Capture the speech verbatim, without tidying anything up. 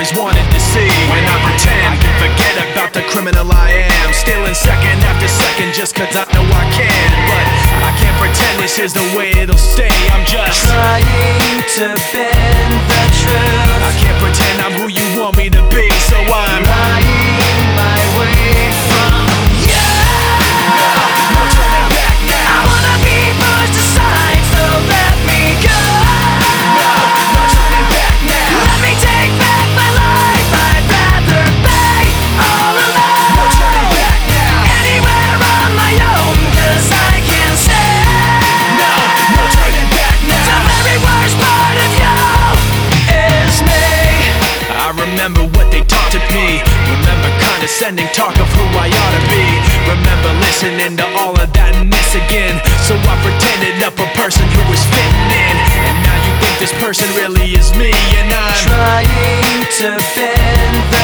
always wanted to see. When I pretend, forget about the criminal I am, stealing second after second just cause I know I can. But I can't pretend this is the way it'll stay. I'm just trying to bend the truth. I can't pretend I'm who you want me to be, so I'm lying my way from you. No turning back now. I wanna be pushed aside, so let me go. No, no turning back now. Let me take back my life. I'd rather be all alone. No turning back now. Anywhere on my own, cause I can't say No, no turning back now. the very worst part of you is me. I remember what they taught to me. Remember condescending talk of who I ought to be. Remember listening to all of that and this again. So I pretended up a person who was fitting in. And now you think this person really is me, and I'm Trying to bend the